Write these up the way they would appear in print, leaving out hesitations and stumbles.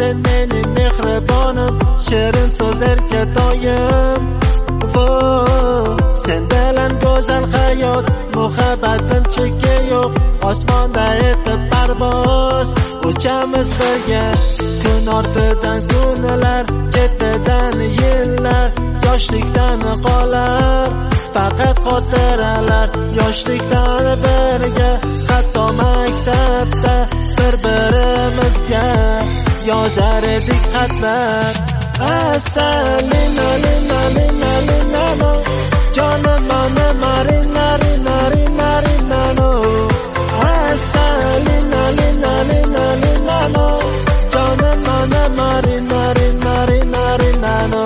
sen mening mehribonim, shirin so'zlarga doim. Sen bilan go'zal hayot, muhabbatim chekka yo'q. Osmonda etib parvoz, uchamiz birga. Kun ortidan kunlar, ketidan yillar, yoshlikdan qolar faqat xotiralar. Yoshlikdan birga, hatto maktabda bir-birimizga yozar edik xatlar. Asalina lina lina lina no, jonim mana marina rina rina rina no. Asalina lina lina lina no, jonim mana marina rina rina rina no.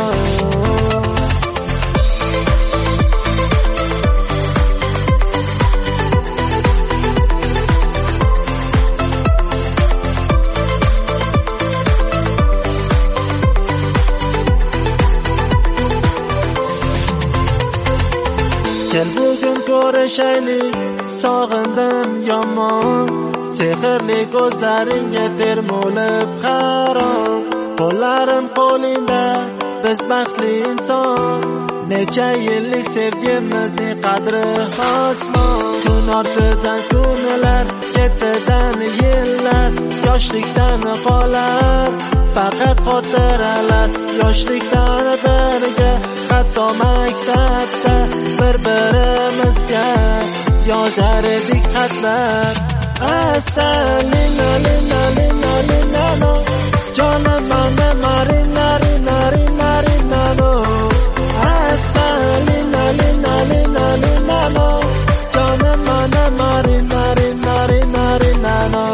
Kel bugun ko'rishaylik, sog'indim yomon. Sehrli ko'zlaringga termulib harom. Qo'llarim qo'lingda, biz baxtli inson. Necha yillik sevgimizning qadri osmon. Kun ortidan kunlar, ketidan yillar, yoshlikdan qolar faqat xotiralar. Yoshlikdan birga, hatto maktabda bir-birimizga yozar edik xatlar. Asalina lina lina lina no, jonim mana marina rina rina rina no. Asalina lina lina lina no, jonim mana marina rina rina rina no.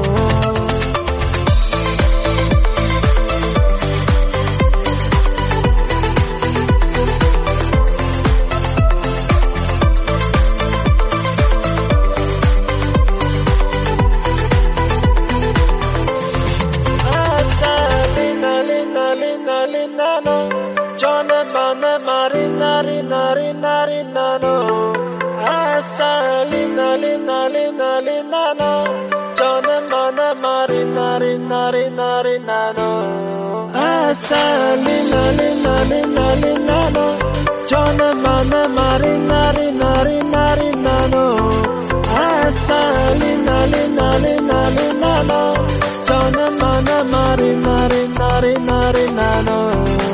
Jonim mana marina rina rina rina no. Asalina lina lina lina no, jonim mana marina rina rina rina no. Asalina lina lina lina no, jonim mana marina rina rina rina no. Asalina lina lina lina no, jonim mana marina rina rina rina no.